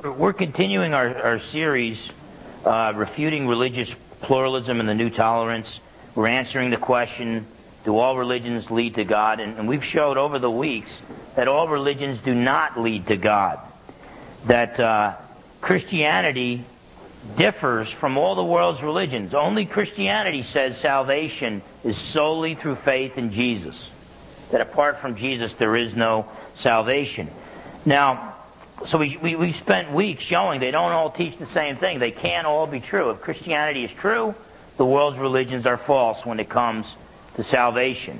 We're continuing our series, refuting religious pluralism and the new tolerance. We're answering the question, do all religions lead to God? And we've showed over the weeks that all religions do not lead to God. That Christianity differs from all the world's religions. Only Christianity says salvation is solely through faith in Jesus. That apart from Jesus there is no salvation. Now, so we've spent weeks showing they don't all teach the same thing. They can't all be true. If Christianity is true, the world's religions are false when it comes to salvation.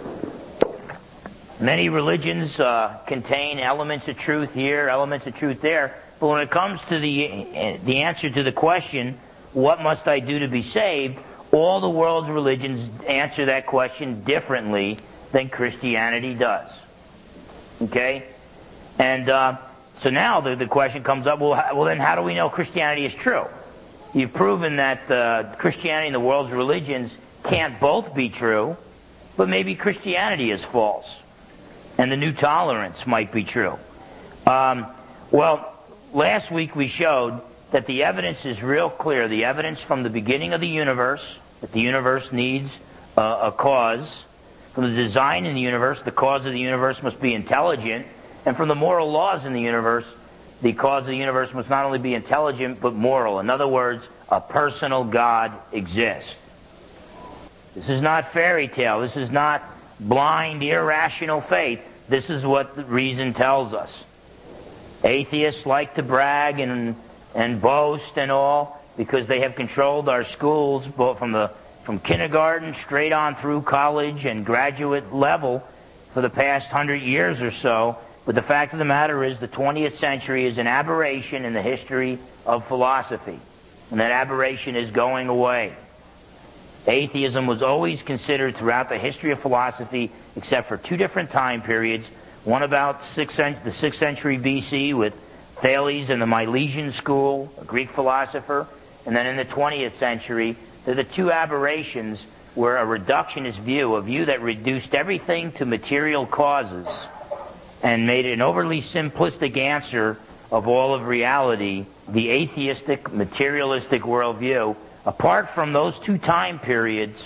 Many religions contain elements of truth here, elements of truth there. But when it comes to the answer to the question, what must I do to be saved, all the world's religions answer that question differently than Christianity does. Okay? And so now the question comes up, well, then how do we know Christianity is true? You've proven that Christianity and the world's religions can't both be true, but maybe Christianity is false. And the new tolerance might be true. Well, last week we showed that the evidence is real clear. The evidence from the beginning of the universe, that the universe needs a cause. From the design in the universe, the cause of the universe must be intelligent. And from the moral laws in the universe, the cause of the universe must not only be intelligent, but moral. In other words, a personal God exists. This is not fairy tale. This is not blind, irrational faith. This is what the reason tells us. Atheists like to brag and boast and all because they have controlled our schools both from kindergarten straight on through college and graduate level for the past 100 years or so. But the fact of the matter is the 20th century is an aberration in the history of philosophy. And that aberration is going away. Atheism was always considered throughout the history of philosophy, except for two different time periods. One about the 6th century BC with Thales and the Milesian school, a Greek philosopher. And then in the 20th century, they're the two aberrations where a reductionist view, a view that reduced everything to material causes, and made an overly simplistic answer of all of reality, the atheistic, materialistic worldview. Apart from those two time periods,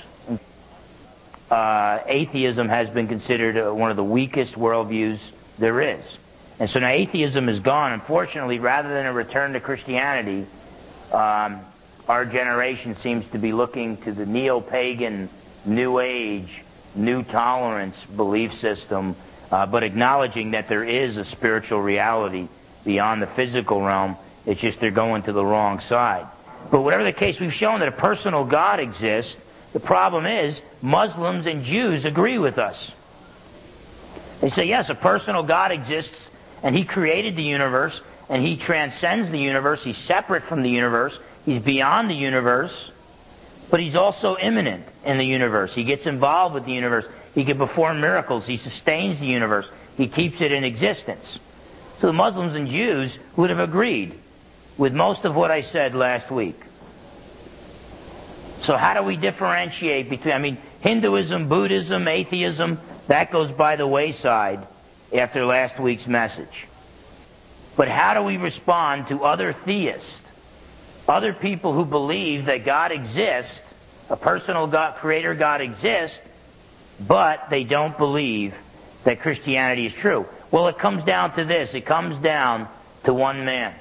atheism has been considered one of the weakest worldviews there is. And so now atheism is gone. Unfortunately, rather than a return to Christianity, our generation seems to be looking to the neo-pagan, New Age, new tolerance belief system, but acknowledging that there is a spiritual reality beyond the physical realm. It's just they're going to the wrong side. But whatever the case, we've shown that a personal God exists. The problem is Muslims and Jews agree with us. They say, yes, a personal God exists, and He created the universe, and He transcends the universe. He's separate from the universe. He's beyond the universe, but He's also immanent in the universe. He gets involved with the universe. He can perform miracles. He sustains the universe. He keeps it in existence. So the Muslims and Jews would have agreed with most of what I said last week. So how do we differentiate between, Hinduism, Buddhism, atheism, that goes by the wayside after last week's message. But how do we respond to other theists, other people who believe that God exists, a personal God, creator God exists, but they don't believe that Christianity is true? Well, it comes down to this. It comes down to one man.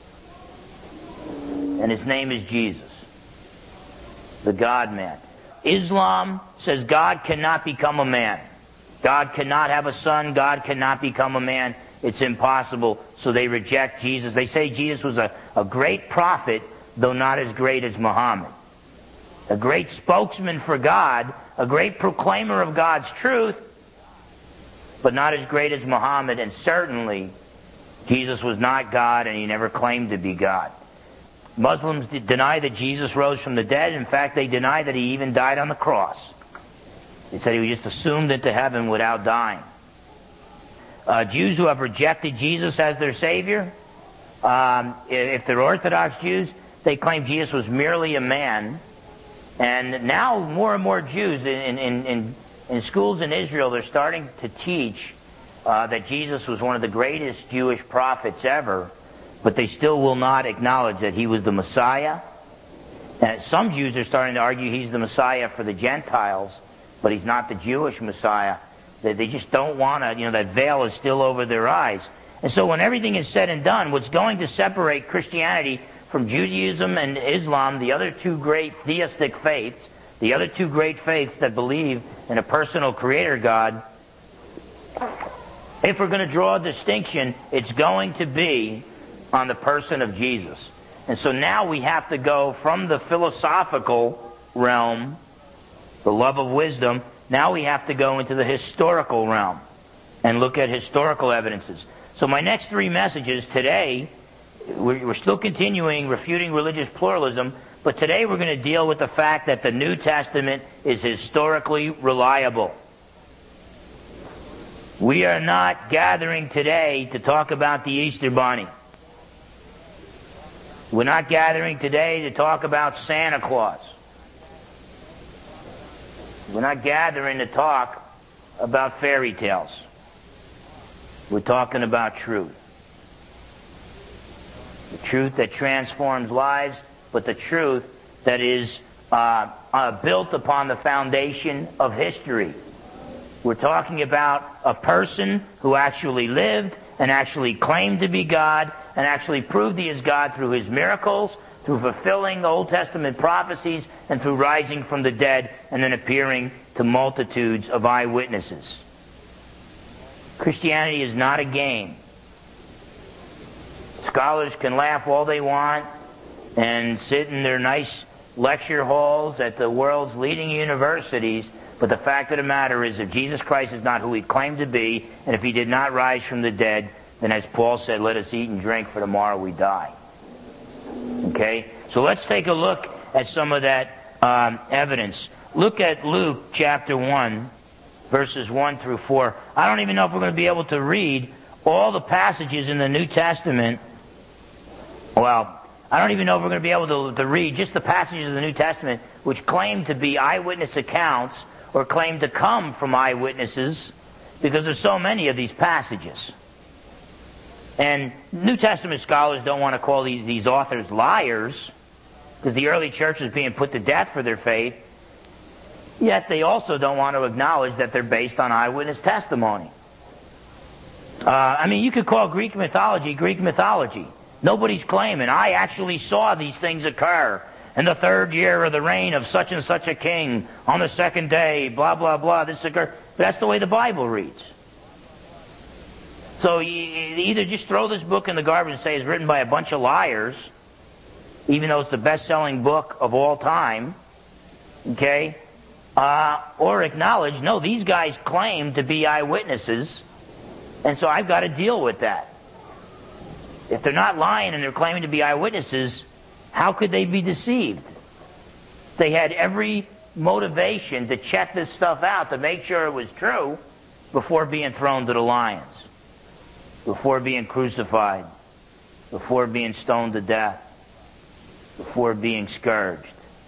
And His name is Jesus, the God-man. Islam says God cannot become a man. God cannot have a son. God cannot become a man. It's impossible. So they reject Jesus. They say Jesus was a great prophet, though not as great as Muhammad. A great spokesman for God, a great proclaimer of God's truth, but not as great as Muhammad. And certainly, Jesus was not God, and He never claimed to be God. Muslims deny that Jesus rose from the dead. In fact, they deny that He even died on the cross. They said He was just assumed into heaven without dying. Jews who have rejected Jesus as their Savior, if they're Orthodox Jews, they claim Jesus was merely a man. And now more and more Jews in schools in Israel, they're starting to teach that Jesus was one of the greatest Jewish prophets ever. but they still will not acknowledge that he was the Messiah. And some Jews are starting to argue he's the Messiah for the Gentiles, but he's not the Jewish Messiah. They just don't want to, that veil is still over their eyes. And so when everything is said and done, what's going to separate Christianity from Judaism and Islam, the other two great theistic faiths, the other two great faiths that believe in a personal creator God, if we're going to draw a distinction, it's going to be on the person of Jesus. And so now we have to go from the philosophical realm, the love of wisdom, now we have to go into the historical realm and look at historical evidences. So my next three messages today, we're still continuing refuting religious pluralism, but today we're going to deal with the fact that the New Testament is historically reliable. We are not gathering today to talk about the Easter Bunny. We're not gathering today to talk about Santa Claus. We're not gathering to talk about fairy tales. We're talking about truth. The truth that transforms lives, but the truth that is built upon the foundation of history. We're talking about a person who actually lived and actually claimed to be God and actually proved he is God through his miracles, through fulfilling the Old Testament prophecies, and through rising from the dead and then appearing to multitudes of eyewitnesses. Christianity is not a game. Scholars can laugh all they want and sit in their nice lecture halls at the world's leading universities, but the fact of the matter is, if Jesus Christ is not who he claimed to be, and if he did not rise from the dead, then as Paul said, let us eat and drink, for tomorrow we die. Okay? So let's take a look at some of that evidence. Look at Luke chapter 1, verses 1 through 4. I don't even know if we're going to be able to read all the passages in the New Testament. Well, I don't even know if we're going to be able to read just the passages of the New Testament which claim to be eyewitness accounts or claim to come from eyewitnesses, because there's so many of these passages. And New Testament scholars don't want to call these authors liars, because the early church was being put to death for their faith, yet they also don't want to acknowledge that they're based on eyewitness testimony. You could call Greek mythology. Nobody's claiming, I actually saw these things occur in the 3rd year of the reign of such and such a king, on the 2nd day, blah, blah, blah, this occurred. But that's the way the Bible reads. So you either just throw this book in the garbage and say it's written by a bunch of liars, even though it's the best-selling book of all time, okay? Or acknowledge, no, these guys claim to be eyewitnesses, and so I've got to deal with that. If they're not lying and they're claiming to be eyewitnesses, how could they be deceived? They had every motivation to check this stuff out, to make sure it was true, before being thrown to the lions, before being crucified, before being stoned to death, before being scourged.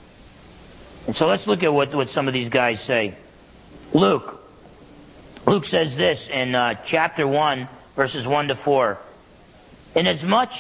And so let's look at what some of these guys say. Luke says this in chapter 1, verses 1 to 4. Inasmuch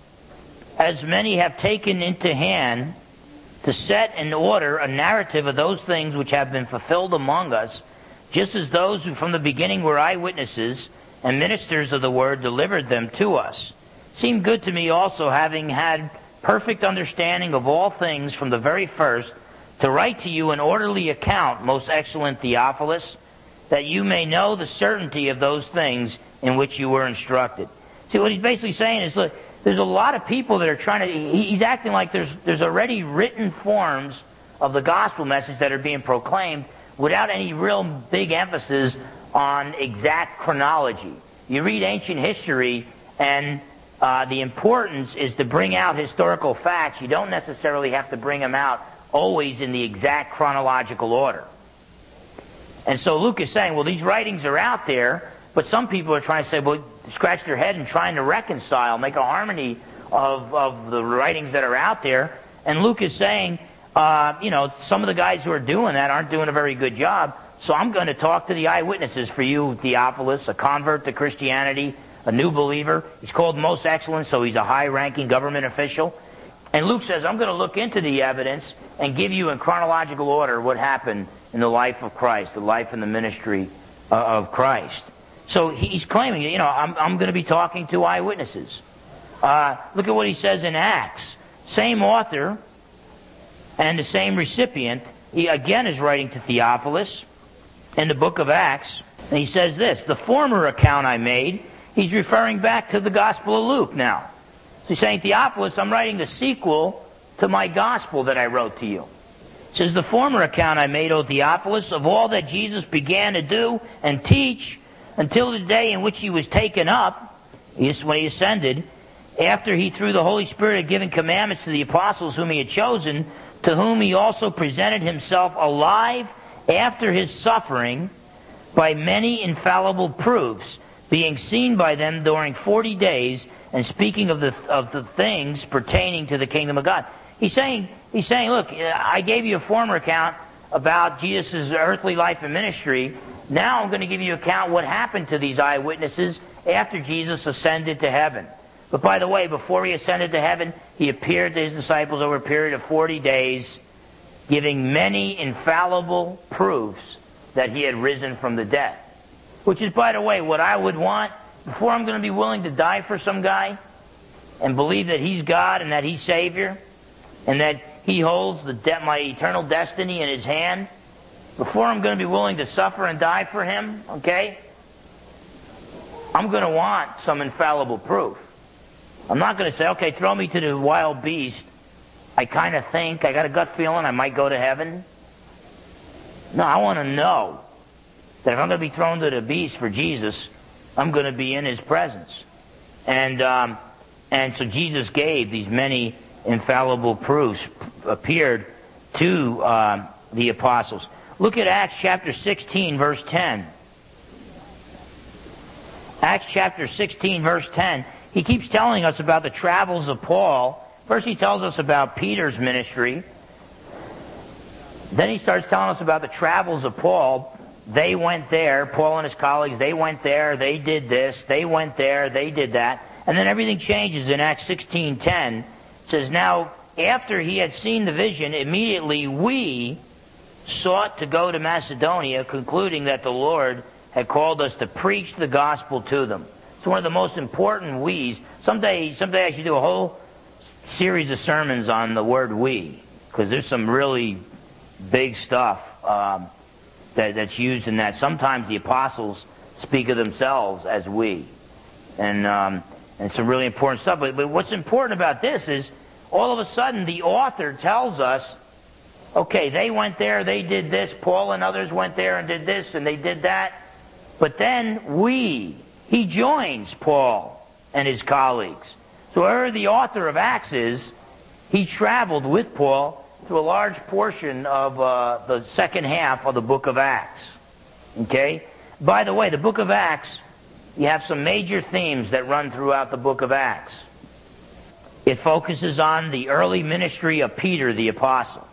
as many have taken into hand to set in order a narrative of those things which have been fulfilled among us, just as those who from the beginning were eyewitnesses and ministers of the word delivered them to us, seemed good to me also, having had perfect understanding of all things from the very first, to write to you an orderly account, most excellent Theophilus, that you may know the certainty of those things in which you were instructed. See, what he's basically saying is, look, there's a lot of people that are trying to... He's acting like there's already written forms of the gospel message that are being proclaimed without any real big emphasis on exact chronology. You read ancient history, and the importance is to bring out historical facts. You don't necessarily have to bring them out always in the exact chronological order. And so Luke is saying, well, these writings are out there, but some people are trying to say, well, scratch their head and trying to reconcile, make a harmony of the writings that are out there. And Luke is saying, some of the guys who are doing that aren't doing a very good job, so I'm going to talk to the eyewitnesses for you, Theophilus, a convert to Christianity, a new believer. He's called most excellent, so he's a high-ranking government official. And Luke says, I'm going to look into the evidence and give you in chronological order what happened in the life of Christ, the life and the ministry of Christ. So he's claiming, I'm going to be talking to eyewitnesses. Look at what he says in Acts. Same author and the same recipient. He again is writing to Theophilus in the book of Acts. And he says this, the former account I made, he's referring back to the Gospel of Luke now. So he's saying, Theophilus, I'm writing the sequel to my Gospel that I wrote to you. It says, the former account I made, O Theophilus, of all that Jesus began to do and teach until the day in which he was taken up, when he ascended, after he through the Holy Spirit had given commandments to the apostles whom he had chosen, to whom he also presented himself alive after his suffering by many infallible proofs, being seen by them during 40 days, and speaking of the things pertaining to the kingdom of God. He's saying, look, I gave you a former account about Jesus' earthly life and ministry. Now I'm going to give you an account what happened to these eyewitnesses after Jesus ascended to heaven. But by the way, before he ascended to heaven, he appeared to his disciples over a period of 40 days, giving many infallible proofs that he had risen from the dead. Which is, by the way, what I would want before I'm going to be willing to die for some guy and believe that he's God and that he's Savior and that he holds my eternal destiny in his hand. Before I'm going to be willing to suffer and die for him, okay, I'm going to want some infallible proof. I'm not going to say, okay, throw me to the wild beast. I kind of think, I got a gut feeling I might go to heaven. No, I want to know that if I'm going to be thrown to the beast for Jesus, I'm going to be in his presence. And so Jesus gave these many infallible proofs, appeared to the apostles. Look at Acts chapter 16, verse 10. Acts chapter 16, verse 10. He keeps telling us about the travels of Paul. First he tells us about Peter's ministry. Then he starts telling us about the travels of Paul. They went there, Paul and his colleagues, they went there, they did this, they went there, they did that. And then everything changes in Acts 16:10. It says, now, after he had seen the vision, immediately we sought to go to Macedonia, concluding that the Lord had called us to preach the gospel to them. It's one of the most important we's. Someday I should do a whole series of sermons on the word we, because there's some really big stuff that's used in that. Sometimes the apostles speak of themselves as we, and some really important stuff. But what's important about this is all of a sudden the author tells us, okay, they went there, they did this, Paul and others went there and did this, and they did that. But then he joins Paul and his colleagues. So whoever the author of Acts is, he traveled with Paul through a large portion of the second half of the book of Acts. Okay? By the way, the book of Acts, you have some major themes that run throughout the book of Acts. It focuses on the early ministry of Peter the apostle.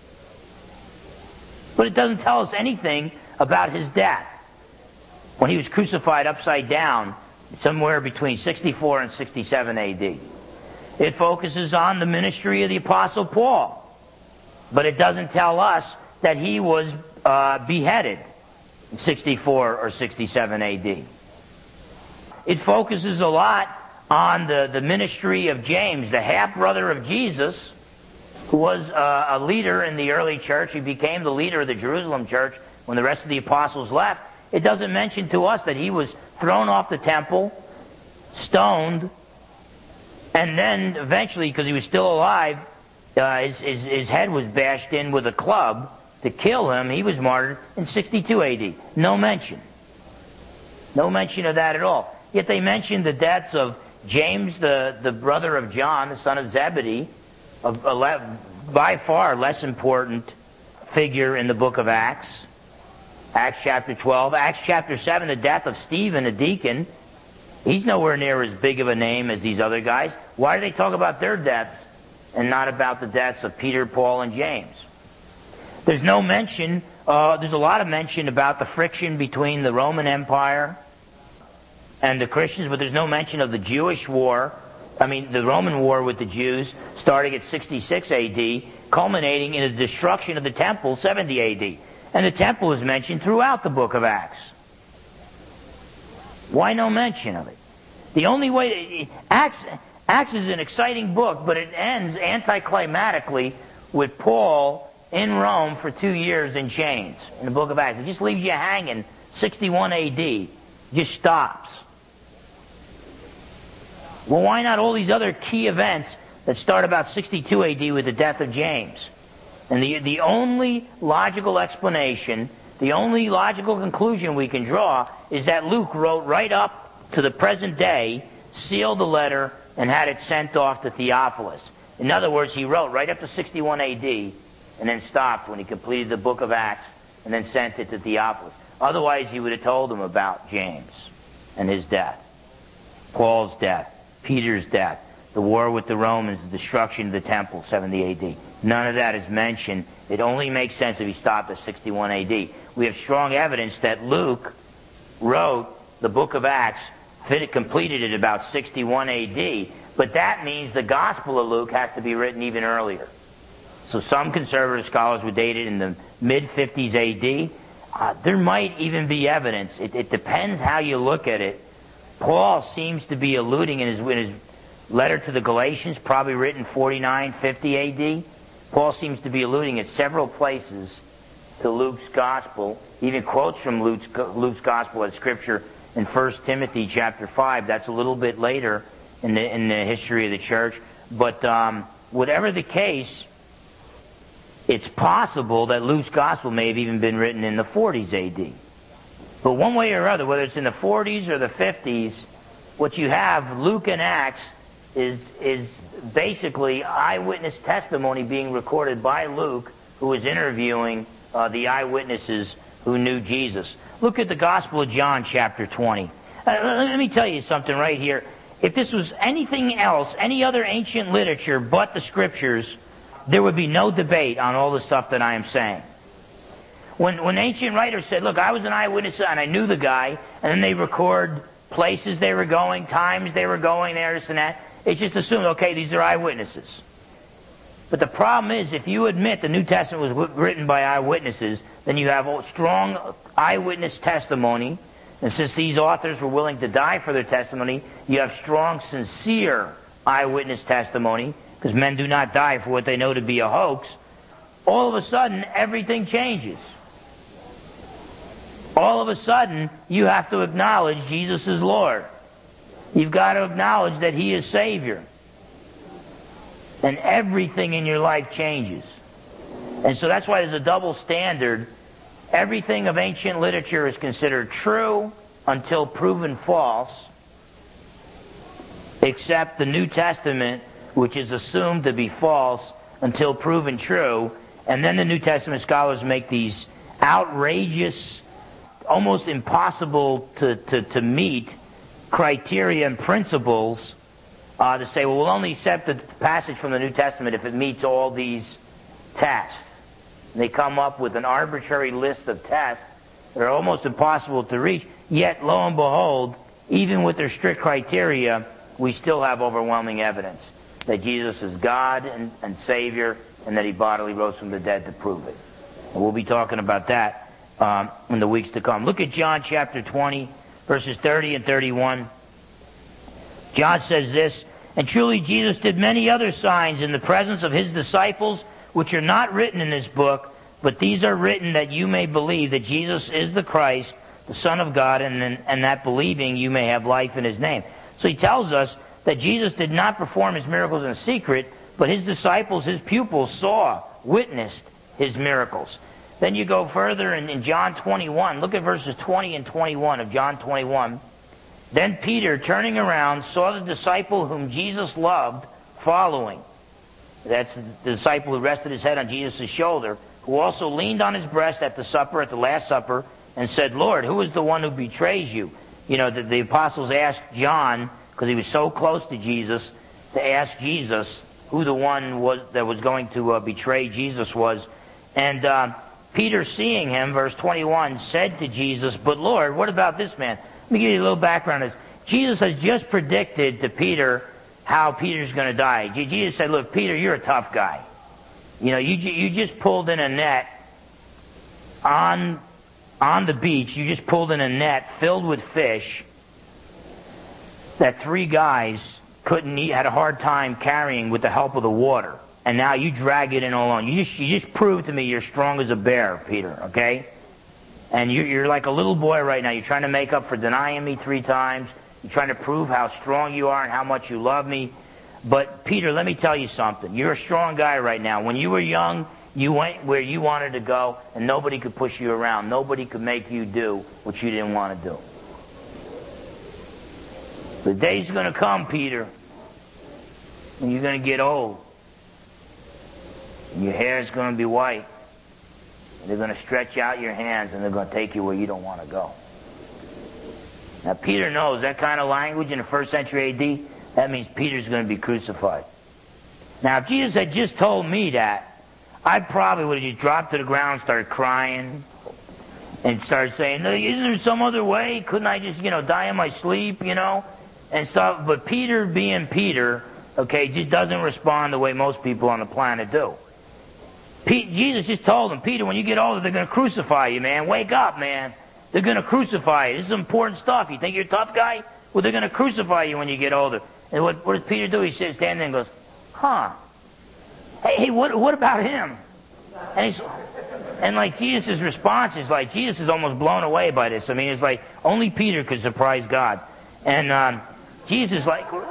But it doesn't tell us anything about his death, when he was crucified upside down somewhere between 64 and 67 A.D. It focuses on the ministry of the apostle Paul. But it doesn't tell us that he was beheaded in 64 or 67 A.D. It focuses a lot on the ministry of James, the half-brother of Jesus, who was a leader in the early church. He became the leader of the Jerusalem church when the rest of the apostles left. It doesn't mention to us that he was thrown off the temple, stoned, and then eventually, because he was still alive, his head was bashed in with a club to kill him. He was martyred in 62 A.D. No mention. No mention of that at all. Yet they mention the deaths of James, the brother of John, the son of Zebedee, by far less important figure in the book of Acts. Acts chapter 12. Acts chapter 7, the death of Stephen, a deacon. He's nowhere near as big of a name as these other guys. Why do they talk about their deaths and not about the deaths of Peter, Paul, and James? There's no mention, there's a lot of mention about the friction between the Roman Empire and the Christians, but there's no mention of the Jewish war, the Roman war with the Jews, starting at 66 AD, culminating in the destruction of the temple, 70 AD. And the temple is mentioned throughout the book of Acts. Why no mention of it? The only way... Acts is an exciting book, but it ends anticlimactically with Paul in Rome for 2 years in chains in the book of Acts. It just leaves you hanging 61 AD. Just stops. Well, why not all these other key events that start about 62 AD with the death of James? And the only logical explanation, the only logical conclusion we can draw is that Luke wrote right up to the present day, sealed the letter, and had it sent off to Theophilus. In other words, he wrote right up to 61 AD and then stopped when he completed the book of Acts and then sent it to Theophilus. Otherwise, he would have told him about James and his death, Paul's death, Peter's death, the war with the Romans, the destruction of the temple, 70 AD. None of that is mentioned. It only makes sense if he stopped at 61 AD. We have strong evidence that Luke wrote the book of Acts, completed it about 61 AD, but that means the Gospel of Luke has to be written even earlier. So some conservative scholars would date it in the mid-50s AD. There might even be evidence. It depends how you look at it. Paul seems to be alluding in his letter to the Galatians, probably written 49, 50 AD. Paul seems to be alluding at several places to Luke's Gospel. He even quotes from Luke's Gospel as Scripture in 1 Timothy chapter 5. That's a little bit later in the history of the church. But whatever the case, it's possible that Luke's Gospel may have even been written in the 40s AD. But one way or other, whether it's in the 40s or the 50s, what you have, Luke and Acts, is basically eyewitness testimony being recorded by Luke, who was interviewing the eyewitnesses who knew Jesus. Look at the Gospel of John, chapter 20. Let me tell you something right here. If this was anything else, any other ancient literature but the Scriptures, there would be no debate on all the stuff that I am saying. When ancient writers said, look, I was an eyewitness and I knew the guy, and then they record places they were going, times they were going, there, this and that, it's just assumed, okay, these are eyewitnesses. But the problem is, if you admit the New Testament was written by eyewitnesses, then you have strong eyewitness testimony. And since these authors were willing to die for their testimony, you have strong, sincere eyewitness testimony, because men do not die for what they know to be a hoax. All of a sudden, everything changes. All of a sudden, you have to acknowledge Jesus is Lord. You've got to acknowledge that He is Savior. And everything in your life changes. And so that's why there's a double standard. Everything of ancient literature is considered true until proven false, except the New Testament, which is assumed to be false until proven true. And then the New Testament scholars make these outrageous, almost impossible to meet criteria and principles to say, well, we'll only accept the passage from the New Testament if it meets all these tests. And they come up with an arbitrary list of tests that are almost impossible to reach, yet, lo and behold, even with their strict criteria, we still have overwhelming evidence that Jesus is God and Savior, and that He bodily rose from the dead to prove it. And we'll be talking about that in the weeks to come. Look at John chapter 20, verses 30 and 31. John says this, and truly Jesus did many other signs in the presence of His disciples, which are not written in this book, but these are written that you may believe that Jesus is the Christ, the Son of God, and that believing you may have life in His name. So he tells us that Jesus did not perform His miracles in secret, but His disciples, His pupils, saw, witnessed His miracles. Then you go further in John 21. Look at verses 20 and 21 of John 21. Then Peter, turning around, saw the disciple whom Jesus loved following. That's the disciple who rested his head on Jesus' shoulder, who also leaned on His breast at the Last Supper, and said, Lord, who is the one who betrays you? You know, the apostles asked John, because he was so close to Jesus, to ask Jesus who the one was that was going to betray Jesus was. And Peter, seeing him, verse 21, said to Jesus, but Lord, what about this man? Let me give you a little background on this. Jesus has just predicted to Peter how Peter's going to die. Jesus said, look, Peter, you're a tough guy. You know, you just pulled in a net on the beach. You just pulled in a net filled with fish that 3 guys had a hard time carrying with the help of the water. And now you drag it in alone. You just proved to me you're strong as a bear, Peter, okay? And you're like a little boy right now. You're trying to make up for denying me 3 times. You're trying to prove how strong you are and how much you love me. But, Peter, let me tell you something. You're a strong guy right now. When you were young, you went where you wanted to go, and nobody could push you around. Nobody could make you do what you didn't want to do. The day's going to come, Peter, and you're going to get old. And your hair is going to be white. And they're going to stretch out your hands, and they're going to take you where you don't want to go. Now, Peter knows that kind of language in the 1st century A.D., that means Peter's going to be crucified. Now, if Jesus had just told me that, I probably would have just dropped to the ground, started crying, and started saying, no, isn't there some other way? Couldn't I just, die in my sleep, and stuff? But Peter, being Peter, okay, just doesn't respond the way most people on the planet do. Jesus just told him, Peter, when you get older, they're going to crucify you, man. Wake up, man. They're going to crucify you. This is important stuff. You think you're a tough guy? Well, they're going to crucify you when you get older. And what does Peter do? He sits down there and goes, huh. Hey, what about him? And like Jesus' response is like, Jesus is almost blown away by this. I mean, it's like only Peter could surprise God. And Jesus is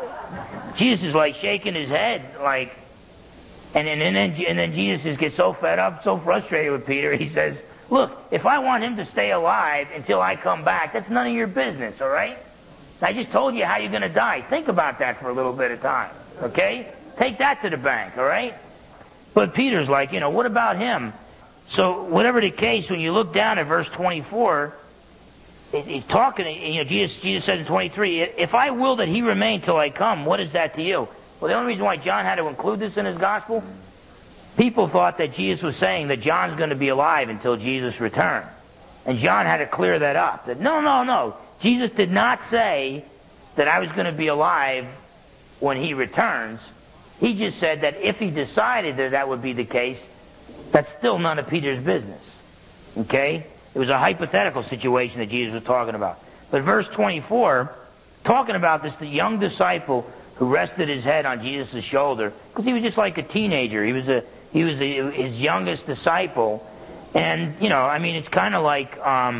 like shaking his head, like, and then Jesus just gets so fed up, so frustrated with Peter, he says, look, if I want him to stay alive until I come back, that's none of your business, all right? I just told you how you're going to die. Think about that for a little bit of time, okay? Take that to the bank, all right? But Peter's like, what about him? So whatever the case, when you look down at verse 24, he's talking, Jesus said in 23, if I will that he remain till I come, what is that to you? Well, the only reason why John had to include this in his gospel, people thought that Jesus was saying that John's going to be alive until Jesus returned. And John had to clear that up. That no. Jesus did not say that I was going to be alive when he returns. He just said that if he decided that would be the case, that's still none of Peter's business. Okay? It was a hypothetical situation that Jesus was talking about. But verse 24, talking about this, the young disciple who rested his head on Jesus' shoulder, because he was just like a teenager. He was his youngest disciple. And, it's kind of like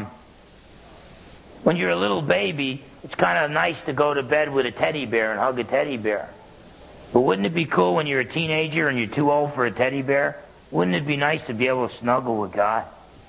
when you're a little baby, it's kind of nice to go to bed with a teddy bear and hug a teddy bear. But wouldn't it be cool when you're a teenager and you're too old for a teddy bear? Wouldn't it be nice to be able to snuggle with God?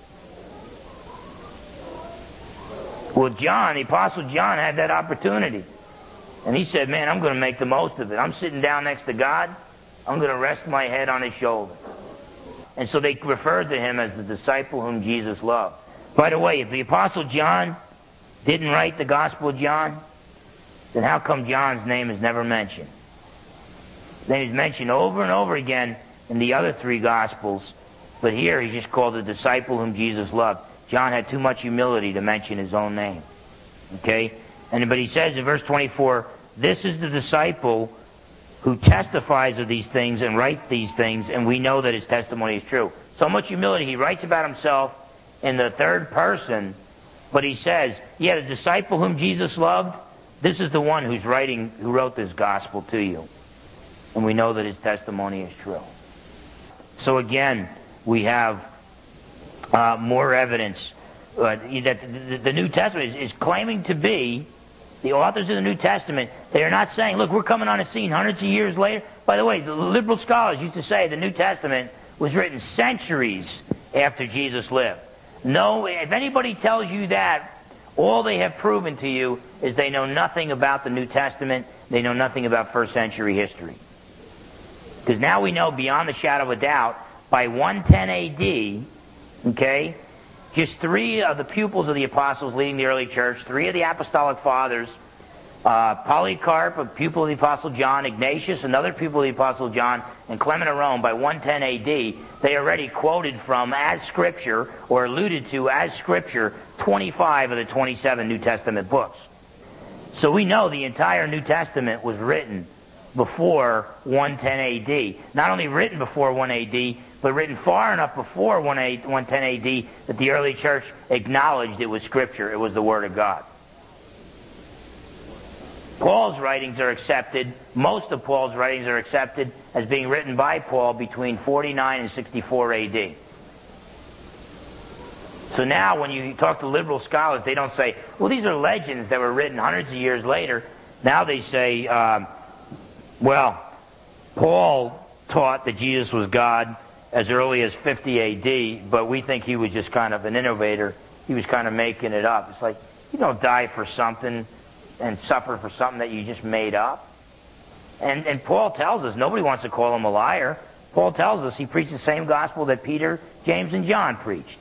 Well, John, the Apostle John, had that opportunity. And he said, man, I'm going to make the most of it. I'm sitting down next to God. I'm going to rest my head on his shoulder. And so they referred to him as the disciple whom Jesus loved. By the way, if the Apostle John didn't write the Gospel of John, then how come John's name is never mentioned? Then he's mentioned over and over again in the other 3 Gospels, but here he's just called the disciple whom Jesus loved. John had too much humility to mention his own name. Okay? But he says in verse 24, this is the disciple who testifies of these things and writes these things, and we know that his testimony is true. So much humility. He writes about himself in the 3rd person, but he says, the disciple whom Jesus loved, this is the one who wrote this gospel to you. And we know that his testimony is true. So again, we have more evidence that the New Testament is claiming to be, the authors of the New Testament, they are not saying, look, we're coming on the scene hundreds of years later. By the way, the liberal scholars used to say the New Testament was written centuries after Jesus lived. No, if anybody tells you that, all they have proven to you is they know nothing about the New Testament. They know nothing about first century history. Because now we know beyond the shadow of a doubt, by 110 A.D., okay, just 3 of the pupils of the apostles leading the early church, 3 of the apostolic fathers, Polycarp, a pupil of the apostle John, Ignatius, another pupil of the apostle John, and Clement of Rome, by 110 A.D., they already quoted from as Scripture, or alluded to as Scripture, 25 of the 27 New Testament books. So we know the entire New Testament was written before 110 AD. Not only written before 1 AD, but written far enough before 110 AD that the early church acknowledged it was Scripture, it was the Word of God. Paul's writings are accepted, most of Paul's writings are accepted as being written by Paul between 49 and 64 AD. So now when you talk to liberal scholars, they don't say, well, these are legends that were written hundreds of years later. Now they say, well, Paul taught that Jesus was God as early as 50 AD, but we think he was just kind of an innovator. He was kind of making it up. It's like, you don't die for something and suffer for something that you just made up. And Paul tells us, nobody wants to call him a liar. Paul tells us he preached the same gospel that Peter, James, and John preached.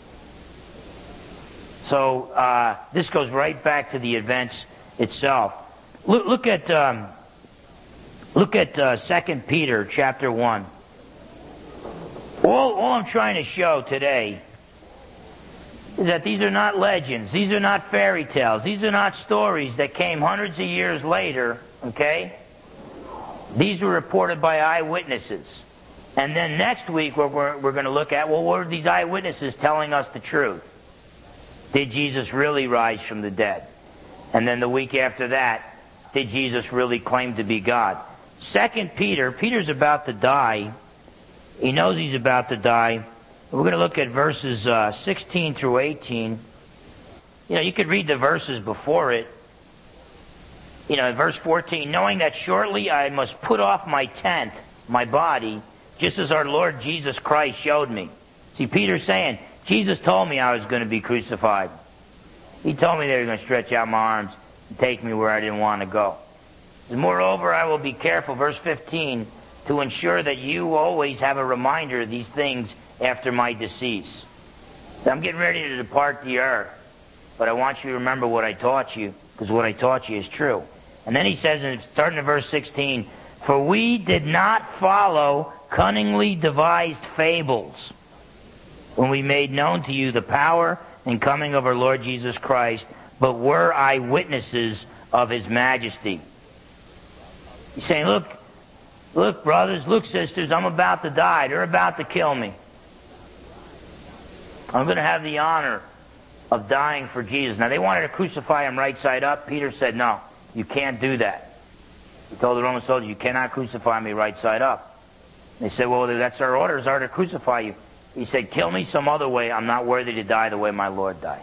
So this goes right back to the events itself. Look at 2 Peter chapter 1. All I'm trying to show today is that these are not legends. These are not fairy tales. These are not stories that came hundreds of years later, okay? These were reported by eyewitnesses. And then next week we're going to look at, well, were these eyewitnesses telling us the truth? Did Jesus really rise from the dead? And then the week after that, did Jesus really claim to be God? 2 Peter's about to die. He knows he's about to die. We're going to look at verses 16 through 18. You could read the verses before it. Verse 14, knowing that shortly I must put off my tent, my body, just as our Lord Jesus Christ showed me. See, Peter's saying, Jesus told me I was going to be crucified. He told me they were going to stretch out my arms and take me where I didn't want to go. Moreover, I will be careful, verse 15, to ensure that you always have a reminder of these things after my decease. So I'm getting ready to depart the earth, but I want you to remember what I taught you, because what I taught you is true. And then he says, starting in verse 16, for we did not follow cunningly devised fables when we made known to you the power and coming of our Lord Jesus Christ, but were eyewitnesses of his majesty. He's saying, look, brothers, look, sisters, I'm about to die. They're about to kill me. I'm going to have the honor of dying for Jesus. Now, they wanted to crucify him right side up. Peter said, no, you can't do that. He told the Roman soldiers, you cannot crucify me right side up. They said, well, that's our orders, are to crucify you. He said, kill me some other way. I'm not worthy to die the way my Lord died.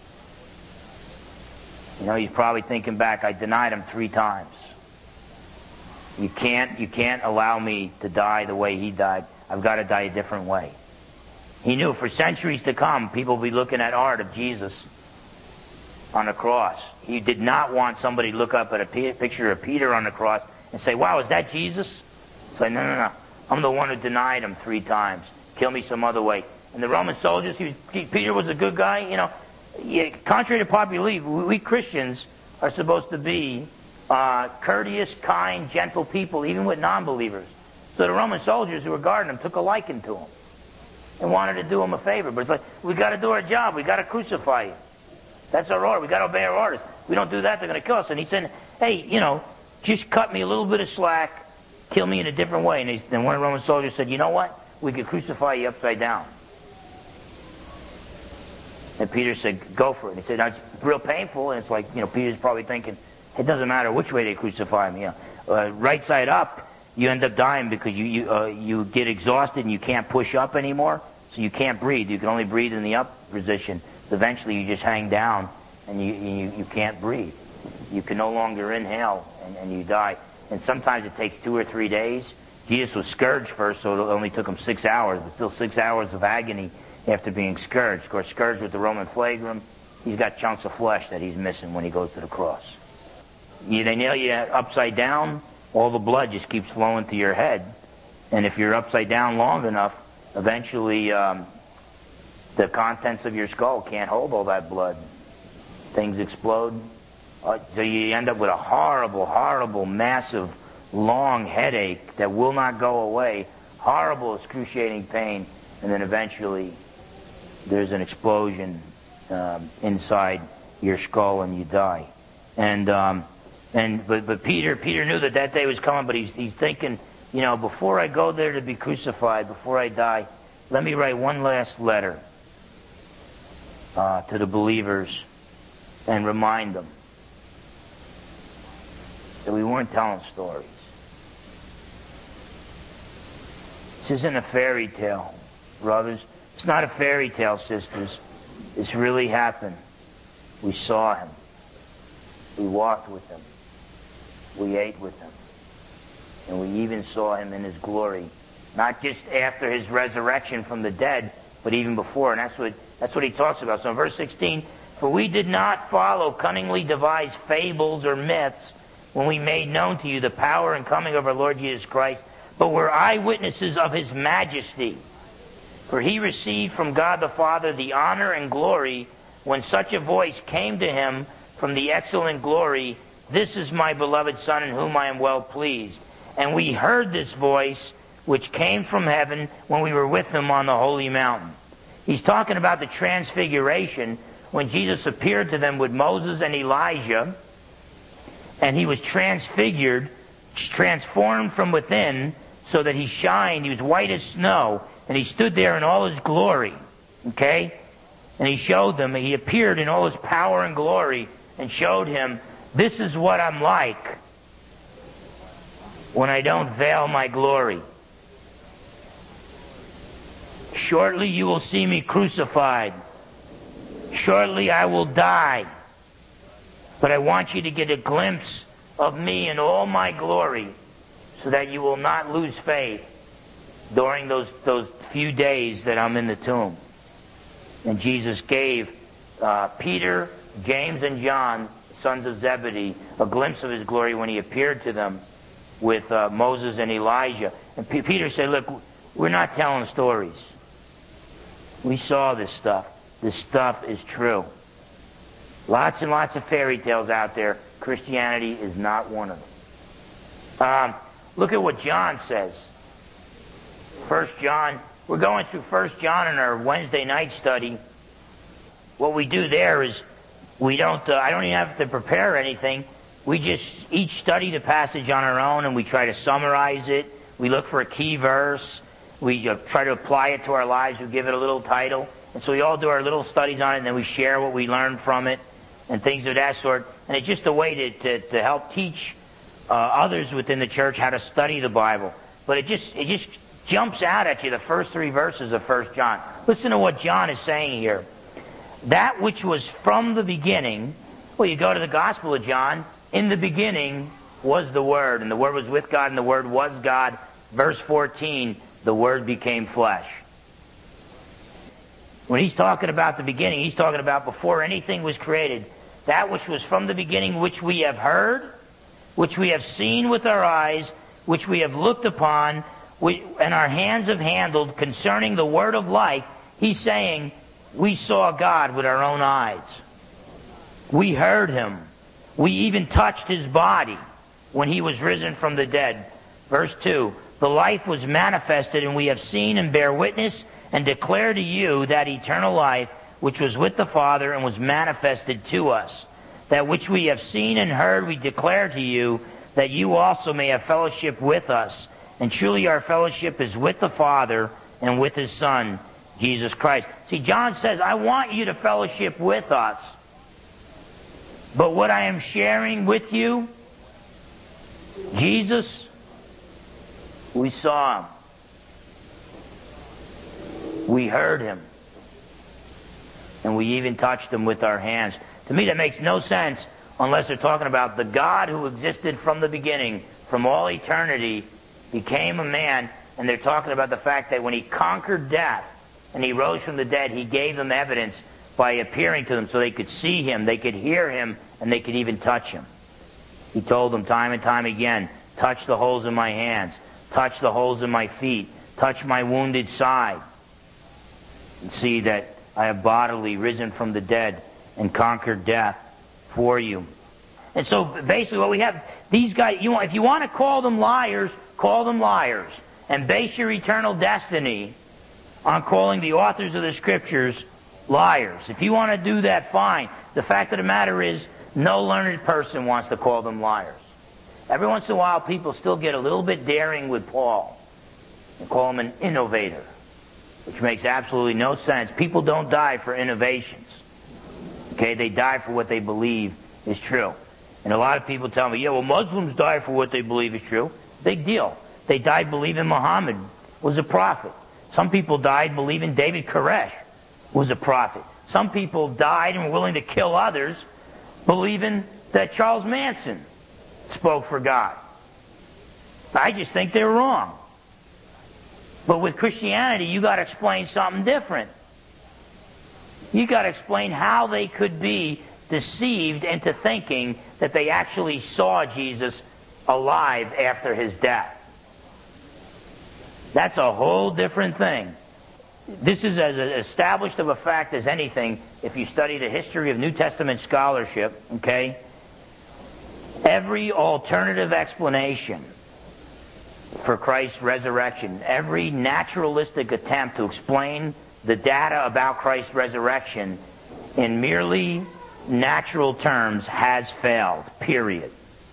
He's probably thinking back, I denied him 3 times. You can't allow me to die the way he died. I've got to die a different way. He knew for centuries to come, people will be looking at art of Jesus on the cross. He did not want somebody to look up at a picture of Peter on the cross and say, wow, is that Jesus? Say, no. I'm the one who denied him 3 times. Kill me some other way. And the Roman soldiers, Peter was a good guy, contrary to popular belief, we Christians are supposed to be courteous, kind, gentle people, even with non-believers. So the Roman soldiers who were guarding him took a liking to him and wanted to do him a favor. But it's like, we got to do our job. We got to crucify you. That's our order. We got to obey our orders. We don't do that, they're going to kill us. And he said, hey, just cut me a little bit of slack, kill me in a different way. And one of the Roman soldiers said, you know what? We could crucify you upside down. And Peter said, go for it. And he said, it's real painful. And it's like, Peter's probably thinking, it doesn't matter which way they crucify me. Right side up, you end up dying because you get exhausted and you can't push up anymore. So you can't breathe. You can only breathe in the up position. Eventually you just hang down and you can't breathe. You can no longer inhale and you die. And sometimes it takes 2 or 3 days. Jesus was scourged first, so it only took him 6 hours, but still 6 hours of agony after being scourged. Of course, scourged with the Roman flagrum, he's got chunks of flesh that he's missing when he goes to the cross. They nail you upside down, all the blood just keeps flowing to your head. And if you're upside down long enough, eventually the contents of your skull can't hold all that blood. Things explode. So you end up with a horrible, horrible, massive, long headache that will not go away, horrible, excruciating pain, and then eventually there's an explosion inside your skull and you die. But Peter knew that day was coming, but he's thinking, before I go there to be crucified, before I die, let me write one last letter to the believers and remind them that we weren't telling stories. This isn't a fairy tale, brothers. It's not a fairy tale, sisters. This really happened. We saw him. We walked with him. We ate with him. And we even saw him in his glory. Not just after his resurrection from the dead, but even before. And that's what he talks about. So in verse 16, for we did not follow cunningly devised fables or myths when we made known to you the power and coming of our Lord Jesus Christ, but were eyewitnesses of his majesty. For he received from God the Father the honor and glory when such a voice came to him from the excellent glory, this is my beloved Son in whom I am well pleased. And we heard this voice which came from heaven when we were with him on the holy mountain. He's talking about the transfiguration when Jesus appeared to them with Moses and Elijah, and he was transfigured, transformed from within, so that he shined. He was white as snow, and he stood there in all his glory. Okay? And he showed them, he appeared in all his power and glory, and showed him, this is what I'm like when I don't veil my glory. Shortly you will see me crucified. Shortly I will die. But I want you to get a glimpse of me in all my glory, so that you will not lose faith during those few days that I'm in the tomb. And Jesus gave Peter, James, and John, sons of Zebedee, a glimpse of his glory when he appeared to them with Moses and Elijah. And Peter said, look, we're not telling stories. We saw this stuff. This stuff is true. Lots and lots of fairy tales out there. Christianity is not one of them. Look at what John says. 1 John. We're going through 1 John in our Wednesday night study. What we do there is I don't even have to prepare anything. We just each study the passage on our own, and we try to summarize it. We look for a key verse. We try to apply it to our lives. We give it a little title. And so we all do our little studies on it, and then we share what we learned from it and things of that sort. And it's just a way to help teach others within the church how to study the Bible. But it just jumps out at you, the first 3 verses of 1 John. Listen to what John is saying here. That which was from the beginning, well, you go to the Gospel of John, in the beginning was the Word, and the Word was with God, and the Word was God. Verse 14, the Word became flesh. When he's talking about the beginning, he's talking about before anything was created. That which was from the beginning, which we have heard, which we have seen with our eyes, which we have looked upon, and our hands have handled concerning the word of life. He's saying, we saw God with our own eyes. We heard him. We even touched his body when he was risen from the dead. Verse 2, the life was manifested, and we have seen and bear witness and declare to you that eternal life which was with the Father and was manifested to us. That which we have seen and heard we declare to you, that you also may have fellowship with us. And truly our fellowship is with the Father and with his Son, Jesus Christ. See, John says, I want you to fellowship with us. But what I am sharing with you, Jesus, we saw him. We heard him. And we even touched him with our hands. To me, that makes no sense unless they're talking about the God who existed from the beginning, from all eternity, became a man, and they're talking about the fact that when he conquered death and he rose from the dead, he gave them evidence by appearing to them so they could see him, they could hear him, and they could even touch him. He told them time and time again, touch the holes in my hands, touch the holes in my feet, touch my wounded side, and see that I have bodily risen from the dead and conquered death for you. And so basically what we have, these guys, if you want to call them liars, call them liars. And base your eternal destiny on calling the authors of the Scriptures liars. If you want to do that, fine. The fact of the matter is, No learned person wants to call them liars. Every once in a while, people still get a little bit daring with Paul and call him an innovator, which makes absolutely no sense. People don't die for innovations. Okay, they die for what they believe is true. And a lot of people tell me, yeah, well, Muslims die for what they believe is true. Big deal. They died believing Muhammad was a prophet. Some people died believing David Koresh was a prophet. Some people died and were willing to kill others believing that Charles Manson spoke for God. I just think they're wrong. But with Christianity, you got to explain something different. You got to explain how they could be deceived into thinking that they actually saw Jesus alive after his death. That's a whole different thing. This is as established of a fact as anything if you study the history of New Testament scholarship, okay? Every alternative explanation for Christ's resurrection, every naturalistic attempt to explain the data about Christ's resurrection in merely natural terms has failed, period.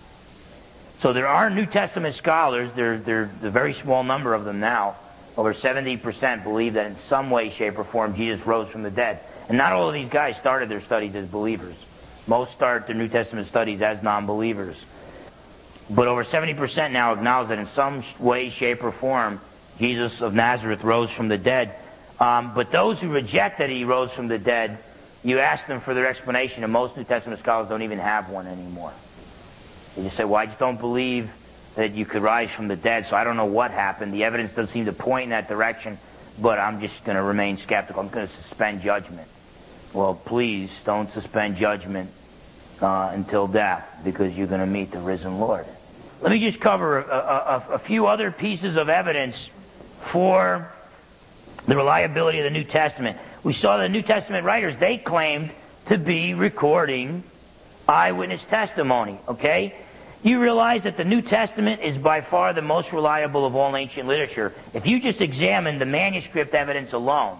So there are New Testament scholars, there's a very small number of them now, over 70% believe that in some way, shape, or form Jesus rose from the dead. And not all of these guys started their studies as believers. Most start their New Testament studies as non-believers. But over 70% now acknowledge that in some way, shape, or form, Jesus of Nazareth rose from the dead. But those who reject that he rose from the dead, you ask them for their explanation, and most New Testament scholars don't even have one anymore. They just say, well, I just don't believe that you could rise from the dead, so I don't know what happened. The evidence doesn't seem to point in that direction, but I'm just going to remain skeptical. I'm going to suspend judgment. Well, please don't suspend judgment until death, because you're going to meet the risen Lord. Let me just cover a few other pieces of evidence for the reliability of the New Testament. We saw the New Testament writers, they claimed to be recording eyewitness testimony, okay? You realize that the New Testament is by far the most reliable of all ancient literature. If you just examine the manuscript evidence alone,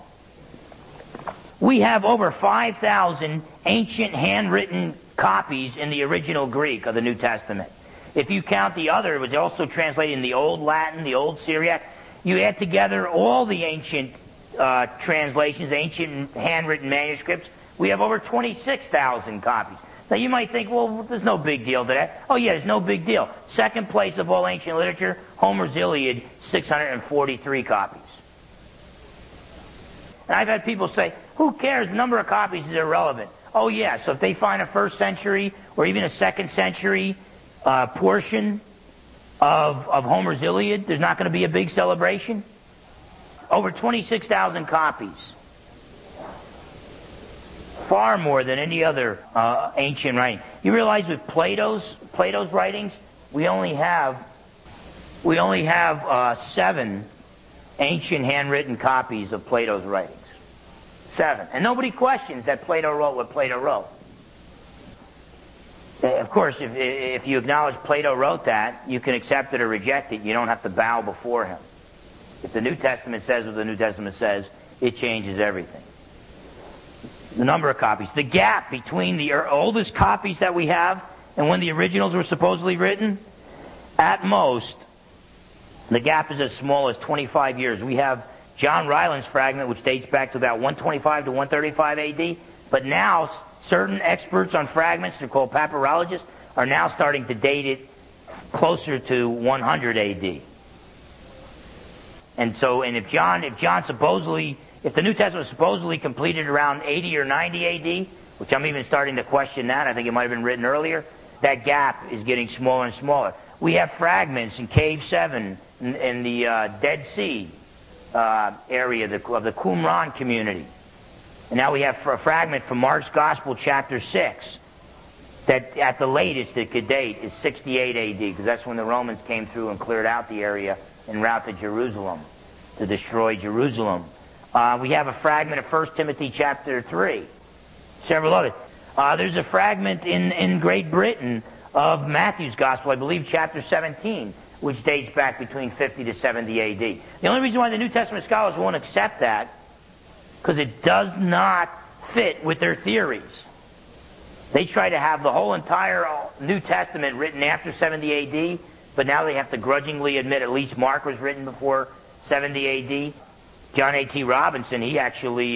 we have over 5,000 ancient handwritten copies in the original Greek of the New Testament. If you count the other, it was also translated in the Old Latin, the Old Syriac, you add together all the ancient translations, ancient handwritten manuscripts, we have over 26,000 copies. Now you might think, well, there's no big deal to that. Oh yeah, there's no big deal. Second place of all ancient literature, Homer's Iliad, 643 copies. And I've had people say, who cares? The number of copies is irrelevant. Oh yeah, so if they find a first century or even a second century portion of Homer's Iliad, there's not going to be a big celebration? Over 26,000 copies. Far more than any other ancient writing. You realize with Plato's writings, we only have 7 ancient handwritten copies of Plato's writings. 7. And nobody questions that Plato wrote what Plato wrote. Of course, if you acknowledge Plato wrote that, you can accept it or reject it. You don't have to bow before him. If the New Testament says what the New Testament says, it changes everything. The number of copies. The gap between the oldest copies that we have and when the originals were supposedly written, at most, the gap is as small as 25 years. We have John Ryland's fragment, which dates back to about 125 to 135 A.D., but now certain experts on fragments, they're called papyrologists, are now starting to date it closer to 100 A.D. And so, if the New Testament was supposedly completed around 80 or 90 A.D., which I'm even starting to question that, I think it might have been written earlier, that gap is getting smaller and smaller. We have fragments in Cave 7, in the Dead Sea area of the Qumran community. And now we have a fragment from Mark's Gospel, chapter 6, that at the latest it could date is 68 A.D., because that's when the Romans came through and cleared out the area en route to Jerusalem, to destroy Jerusalem. We have a fragment of 1 Timothy chapter 3. Several others. There's a fragment in Great Britain of Matthew's Gospel, I believe chapter 17, which dates back between 50 to 70 A.D. The only reason why the New Testament scholars won't accept that, because it does not fit with their theories. They try to have the whole entire New Testament written after 70 A.D., but now they have to grudgingly admit at least Mark was written before 70 A.D. John A.T. Robinson, he actually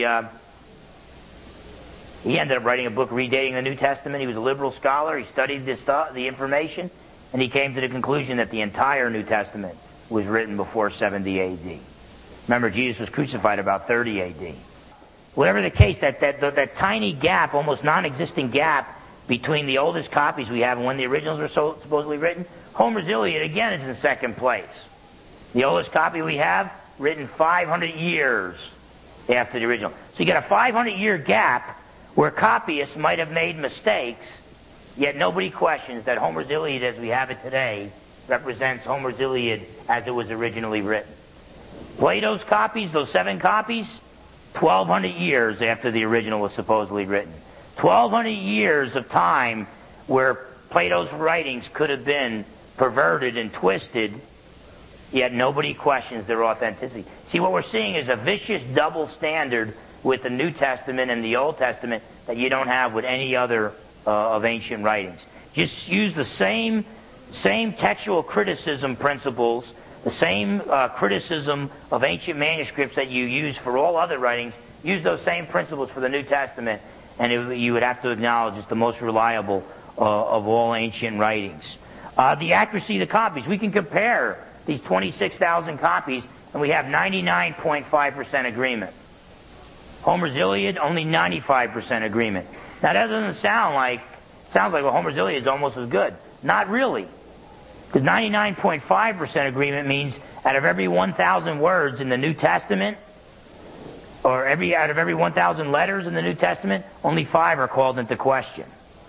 he ended up writing a book redating the New Testament. He was a liberal scholar. He studied the information, and he came to the conclusion that the entire New Testament was written before 70 A.D. Remember, Jesus was crucified about 30 A.D. Whatever the case, that tiny gap, almost non-existent gap between the oldest copies we have and when the originals were supposedly written, Homer's Iliad, again, is in second place. The oldest copy we have, written 500 years after the original. So you get a 500-year gap where copyists might have made mistakes, yet nobody questions that Homer's Iliad as we have it today represents Homer's Iliad as it was originally written. Plato's copies, those 7 copies, 1,200 years after the original was supposedly written. 1,200 years of time where Plato's writings could have been perverted and twisted, yet nobody questions their authenticity. See, what we're seeing is a vicious double standard with the New Testament and the Old Testament that you don't have with any other of ancient writings. Just use the same textual criticism principles, the same criticism of ancient manuscripts that you use for all other writings. Use those same principles for the New Testament, and you would have to acknowledge it's the most reliable of all ancient writings. The accuracy of the copies. We can compare these 26,000 copies, and we have 99.5% agreement. Homer's Iliad, only 95% agreement. Now that doesn't sounds like well, Homer's Iliad is almost as good. Not really. Because 99.5% agreement means out of every 1,000 words in the New Testament, or out of every 1,000 letters in the New Testament, only 5 are called into question.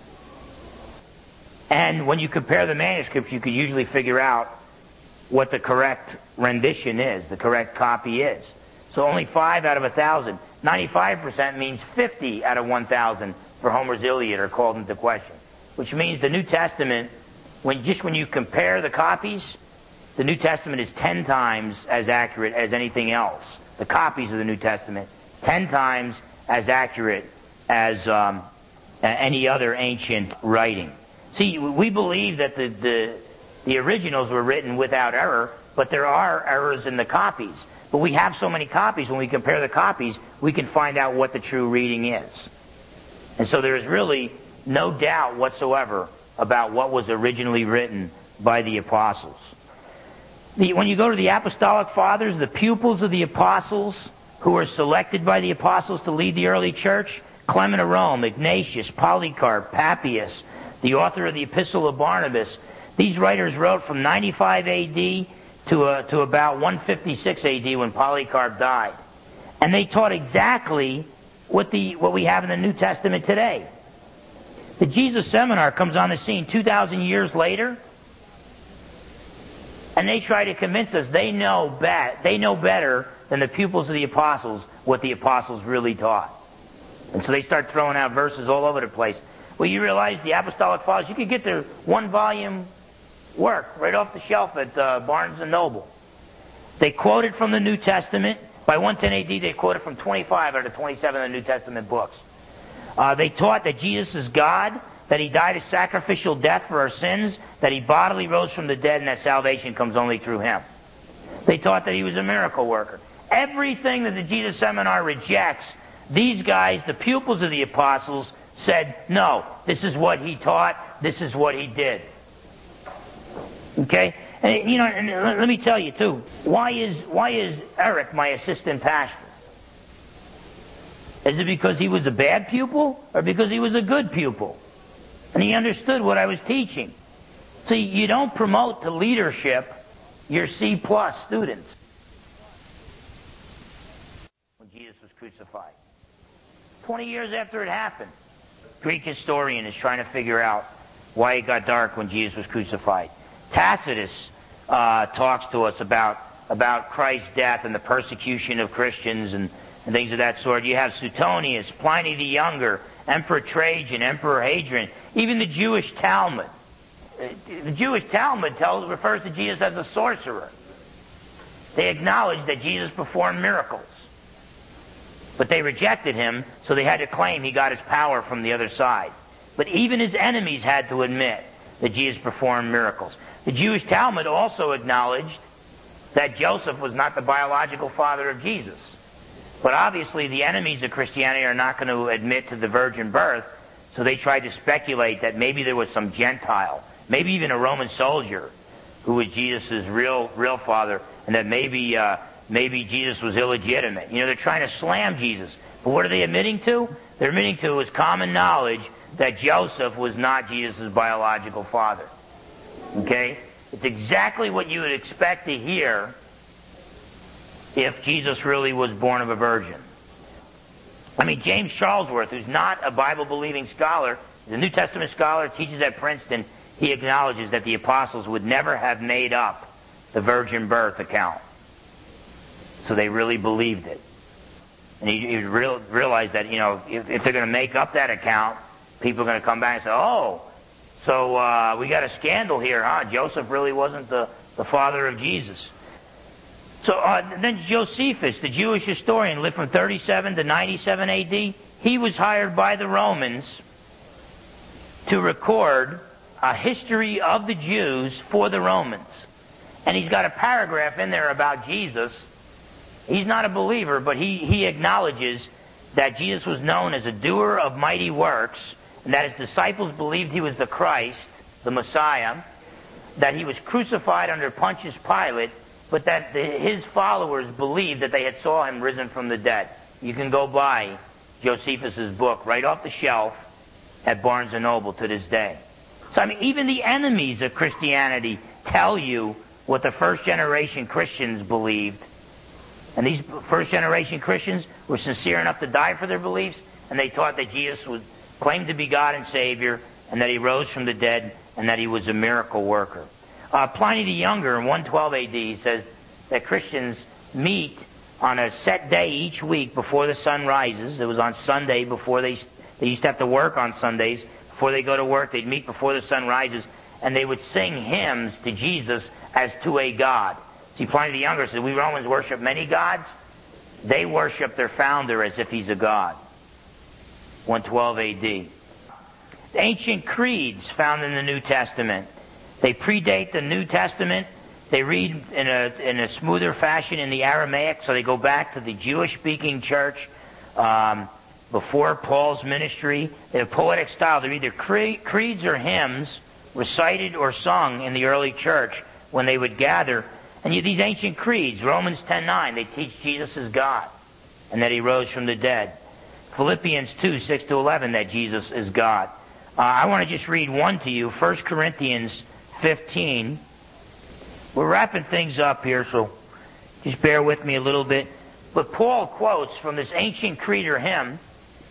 And when you compare the manuscripts, you could usually figure out what the correct rendition is, the correct copy is. So only 5 out of 1,000. 95% means 50 out of 1,000 for Homer's Iliad are called into question. Which means the New Testament, when you compare the copies, the New Testament is 10 times as accurate as anything else. The copies of the New Testament, 10 times as accurate as any other ancient writing. See, we believe that the originals were written without error, but there are errors in the copies. But we have so many copies, when we compare the copies, we can find out what the true reading is. And so there is really no doubt whatsoever about what was originally written by the apostles. When you go to the apostolic fathers, the pupils of the apostles who were selected by the apostles to lead the early church, Clement of Rome, Ignatius, Polycarp, Papias, the author of the Epistle of Barnabas, these writers wrote from 95 A.D. to about 156 A.D. when Polycarp died. And they taught exactly what we have in the New Testament today. The Jesus Seminar comes on the scene 2,000 years later, and they try to convince us they know better than the pupils of the apostles what the apostles really taught. And so they start throwing out verses all over the place. Well, you realize the apostolic fathers, you could get their 1-volume work right off the shelf at Barnes & Noble. They quoted from the New Testament. By 110 A.D., they quoted from 25 out of 27 of the New Testament books. They taught that Jesus is God, that He died a sacrificial death for our sins, that He bodily rose from the dead, and that salvation comes only through Him. They taught that He was a miracle worker. Everything that the Jesus Seminar rejects, these guys, the pupils of the apostles, said, no, this is what He taught, this is what He did. Okay? And, and let me tell you, too, why is Eric my assistant pastor? Is it because he was a bad pupil or because he was a good pupil? And he understood what I was teaching. See, you don't promote to leadership your C+ students. When Jesus was crucified. 20 years after it happened, a Greek historian is trying to figure out why it got dark when Jesus was crucified. Tacitus talks to us about Christ's death and the persecution of Christians and things of that sort. You have Suetonius, Pliny the Younger, Emperor Trajan, Emperor Hadrian, even the Jewish Talmud. The Jewish Talmud refers to Jesus as a sorcerer. They acknowledged that Jesus performed miracles. But they rejected Him, so they had to claim He got His power from the other side. But even his enemies had to admit that Jesus performed miracles. The Jewish Talmud also acknowledged that Joseph was not the biological father of Jesus. But obviously the enemies of Christianity are not going to admit to the virgin birth, so they tried to speculate that maybe there was some Gentile, maybe even a Roman soldier, who was Jesus' real father, and that maybe Jesus was illegitimate. They're trying to slam Jesus. But what are they admitting to? They're admitting to is common knowledge that Joseph was not Jesus' biological father. Okay? It's exactly what you would expect to hear if Jesus really was born of a virgin. James Charlesworth, who's not a Bible-believing scholar, is a New Testament scholar, teaches at Princeton, he acknowledges that the apostles would never have made up the virgin birth account. So they really believed it. And you realize that, if they're going to make up that account, people are going to come back and say, oh, so we got a scandal here, huh? Joseph really wasn't the father of Jesus. So then Josephus, the Jewish historian, lived from 37 to 97 A.D. He was hired by the Romans to record a history of the Jews for the Romans. And he's got a paragraph in there about Jesus. He's not a believer, but he acknowledges that Jesus was known as a doer of mighty works, and that his disciples believed he was the Christ, the Messiah, that he was crucified under Pontius Pilate, but that his followers believed that they had saw him risen from the dead. You can go buy Josephus' book right off the shelf at Barnes & Noble to this day. So even the enemies of Christianity tell you what the first-generation Christians believed. And these first-generation Christians were sincere enough to die for their beliefs, and they taught that Jesus was claimed to be God and Savior, and that he rose from the dead, and that he was a miracle worker. Pliny the Younger in 112 A.D. says that Christians meet on a set day each week before the sun rises. It was on Sunday before they used to have to work on Sundays. Before they go to work, they'd meet before the sun rises, and they would sing hymns to Jesus as to a God. See, Pliny the Younger said, we Romans worship many gods. They worship their founder as if he's a god. 112 A.D. The ancient creeds found in the New Testament, they predate the New Testament. They read in a smoother fashion in the Aramaic, so they go back to the Jewish-speaking church before Paul's ministry. They have poetic style. They're either creeds or hymns recited or sung in the early church when they would gather. And these ancient creeds, Romans 10:9, they teach Jesus is God and that he rose from the dead. Philippians 2:6-11, that Jesus is God. I want to just read one to you, 1 Corinthians 15. We're wrapping things up here, so just bear with me a little bit. But Paul quotes from this ancient creed or hymn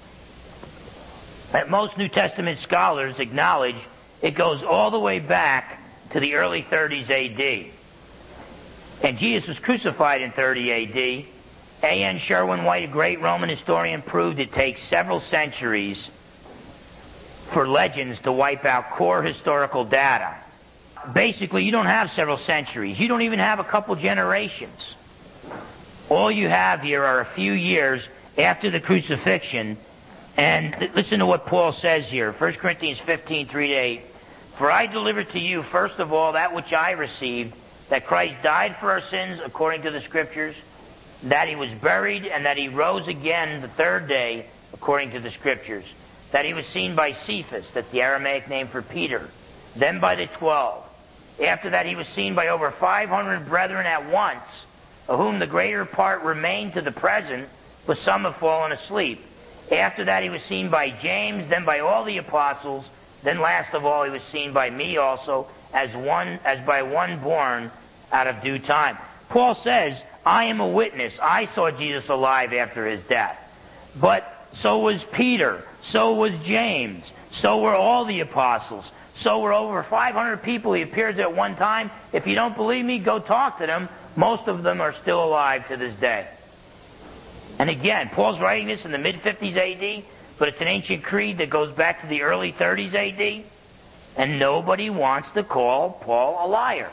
that most New Testament scholars acknowledge it goes all the way back to the early 30s A.D. And Jesus was crucified in 30 A.D. A.N. Sherwin-White, a great Roman historian, proved it takes several centuries for legends to wipe out core historical data. Basically, you don't have several centuries. You don't even have a couple generations. All you have here are a few years after the crucifixion. And listen to what Paul says here, 1 Corinthians 15:3-8. For I delivered to you, first of all, that which I received, that Christ died for our sins according to the Scriptures, that he was buried, and that he rose again the third day according to the Scriptures, that he was seen by Cephas, that's the Aramaic name for Peter, then by the 12. After that he was seen by over 500 brethren at once, of whom the greater part remain to the present, but some have fallen asleep. After that he was seen by James, then by all the apostles, then last of all he was seen by me also, as by one born out of due time. Paul says, I am a witness. I saw Jesus alive after his death. But so was Peter. So was James. So were all the apostles. So were over 500 people he appeared at one time. If you don't believe me, go talk to them. Most of them are still alive to this day. And again, Paul's writing this in the mid-50s A.D., but it's an ancient creed that goes back to the early 30s A.D., and nobody wants to call Paul a liar.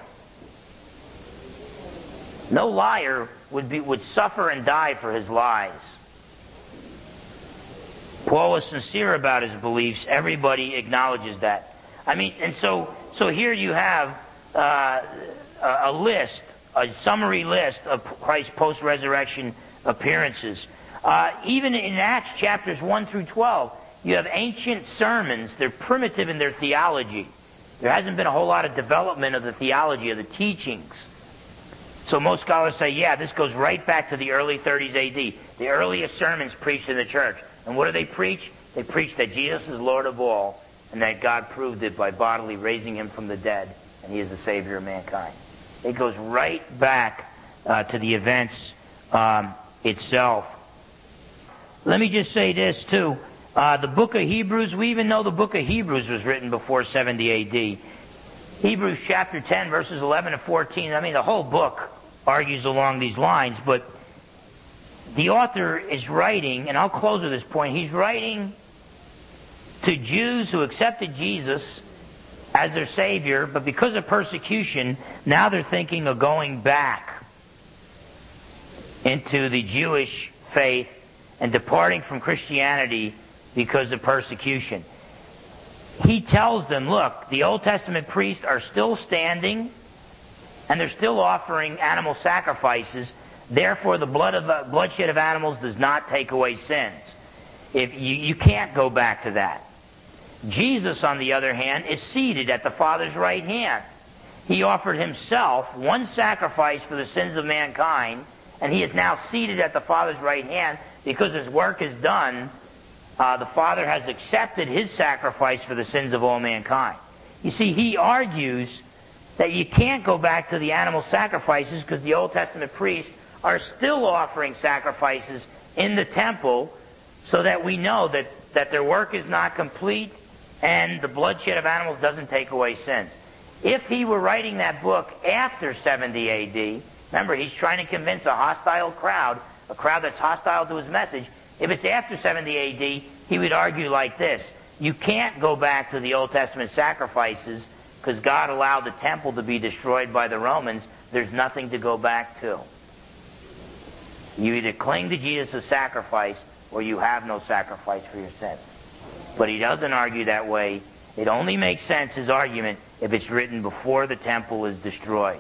No liar would suffer and die for his lies. Paul was sincere about his beliefs. Everybody acknowledges that. I mean, and so here you have a list, a summary list of Christ's post-resurrection appearances. Even in Acts chapters 1 through 12, you have ancient sermons. They're primitive in their theology. There hasn't been a whole lot of development of the theology, of the teachings. So most scholars say, yeah, this goes right back to the early 30s A.D., the earliest sermons preached in the church. And what do they preach? They preach that Jesus is Lord of all, and that God proved it by bodily raising him from the dead, and he is the Savior of mankind. It goes right back to the events itself. Let me just say this, too. The book of Hebrews, we even know the book of Hebrews was written before 70 A.D. Hebrews chapter 10, verses 11 to 14. I mean, the whole book argues along these lines, but the author is writing, and I'll close with this point, he's writing to Jews who accepted Jesus as their Savior, but because of persecution, now they're thinking of going back into the Jewish faith and departing from Christianity because of persecution. He tells them, look, the Old Testament priests are still standing, and they're still offering animal sacrifices. Therefore, the bloodshed of animals does not take away sins. If you can't go back to that. Jesus, on the other hand, is seated at the Father's right hand. He offered himself one sacrifice for the sins of mankind, and he is now seated at the Father's right hand because his work is done. The Father has accepted his sacrifice for the sins of all mankind. You see, he argues that you can't go back to the animal sacrifices because the Old Testament priests are still offering sacrifices in the temple, so that we know that their work is not complete and the bloodshed of animals doesn't take away sins. If he were writing that book after 70 A.D., remember, he's trying to convince a hostile crowd, a crowd that's hostile to his message. If it's after 70 A.D., he would argue like this: you can't go back to the Old Testament sacrifices because God allowed the temple to be destroyed by the Romans. There's nothing to go back to. You either cling to Jesus' sacrifice or you have no sacrifice for your sins. But he doesn't argue that way. It only makes sense, his argument, if it's written before the temple is destroyed.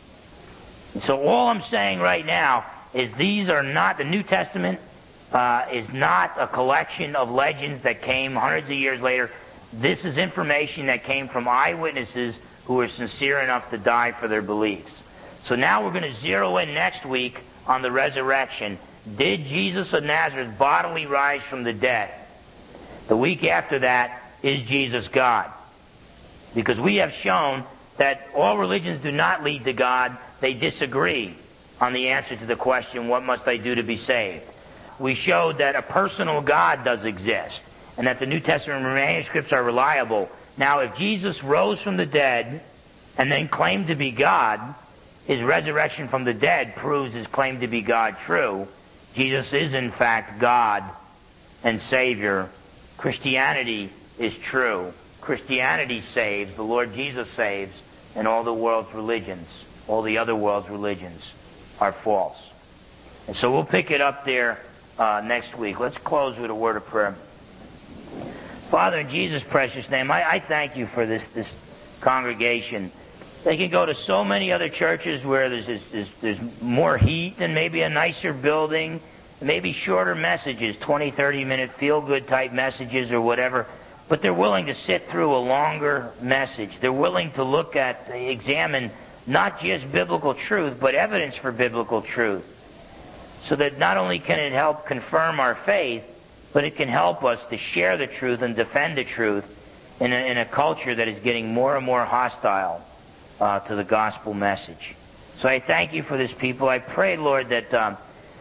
And so all I'm saying right now is these are not, the New Testament is not a collection of legends that came hundreds of years later. This is information that came from eyewitnesses who were sincere enough to die for their beliefs. So now we're going to zero in next week on the resurrection. Did Jesus of Nazareth bodily rise from the dead? The week after that, is Jesus God? Because we have shown that all religions do not lead to God. They disagree on the answer to the question, what must I do to be saved? We showed that a personal God does exist, and that the New Testament manuscripts are reliable. Now, if Jesus rose from the dead and then claimed to be God, his resurrection from the dead proves his claim to be God true. Jesus is in fact God and Savior. Christianity is true. Christianity saves, the Lord Jesus saves, and all the world's religions, all the other world's religions are false. And so we'll pick it up there next week. Let's close with a word of prayer. Father, in Jesus' precious name, I thank you for this congregation. They can go to so many other churches where there's more heat and maybe a nicer building, maybe shorter messages, 20, 30-minute feel-good type messages or whatever, but they're willing to sit through a longer message. They're willing to look at, examine not just biblical truth, but evidence for biblical truth, so that not only can it help confirm our faith, but it can help us to share the truth and defend the truth in a culture that is getting more and more hostile to the gospel message. So I thank you for this people. I pray, Lord, that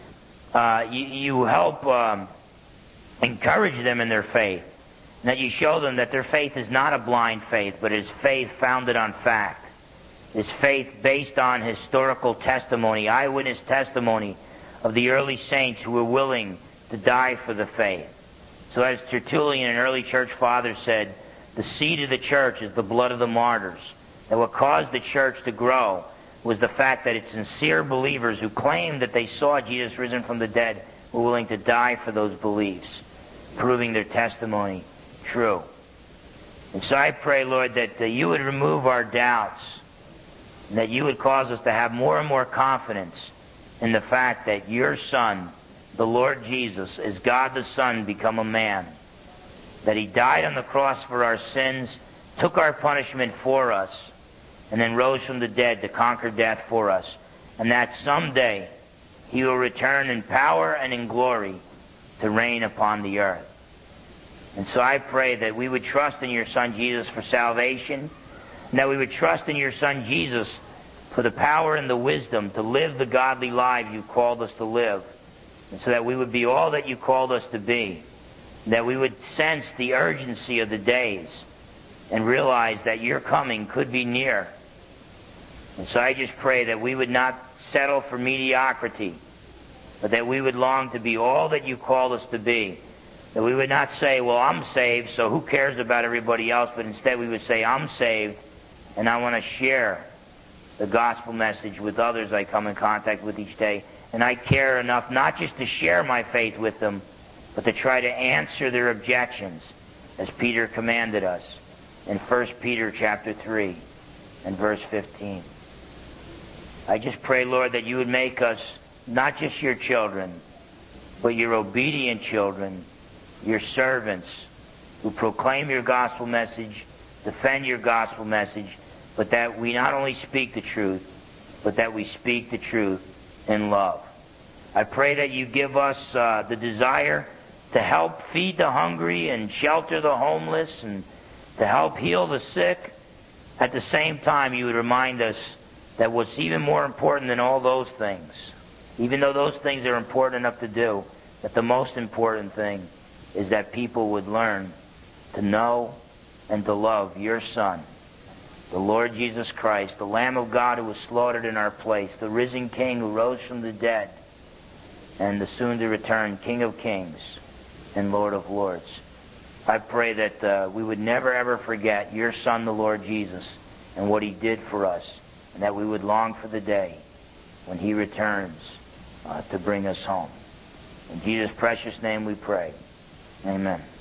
you help encourage them in their faith, and that you show them that their faith is not a blind faith, but is faith founded on fact. It's faith based on historical testimony, eyewitness testimony of the early saints who were willing to die for the faith. So as Tertullian, an early church father, said, the seed of the church is the blood of the martyrs. That what caused the church to grow was the fact that its sincere believers who claimed that they saw Jesus risen from the dead were willing to die for those beliefs. proving their testimony true. And so I pray, Lord, that you would remove our doubts, and that you would cause us to have more and more confidence in the fact that your Son, the Lord Jesus, is God the Son become a man, that he died on the cross for our sins, took our punishment for us, and then rose from the dead to conquer death for us, and that someday he will return in power and in glory to reign upon the earth. And so I pray that we would trust in your Son Jesus for salvation, and that we would trust in your Son Jesus for the power and the wisdom to live the godly life you called us to live, and so that we would be all that you called us to be, and that we would sense the urgency of the days and realize that your coming could be near. And so I just pray that we would not settle for mediocrity, but that we would long to be all that you called us to be. That we would not say, well, I'm saved, so who cares about everybody else? But instead we would say, I'm saved, and I want to share the gospel message with others I come in contact with each day. And I care enough not just to share my faith with them, but to try to answer their objections, as Peter commanded us in 1 Peter chapter 3 and verse 15. I just pray, Lord, that you would make us not just your children, but your obedient children, your servants who proclaim your gospel message, defend your gospel message, but that we not only speak the truth, but that we speak the truth in love. I pray that you give us the desire to help feed the hungry and shelter the homeless and to help heal the sick. At the same time, you would remind us that what's even more important than all those things, even though those things are important enough to do, that the most important thing is that people would learn to know and to love your Son, the Lord Jesus Christ, the Lamb of God who was slaughtered in our place, the risen King who rose from the dead, and the soon-to-return King of Kings and Lord of Lords. I pray that we would never ever forget your Son, the Lord Jesus, and what he did for us, and that we would long for the day when he returns to bring us home. In Jesus' precious name we pray. Amen.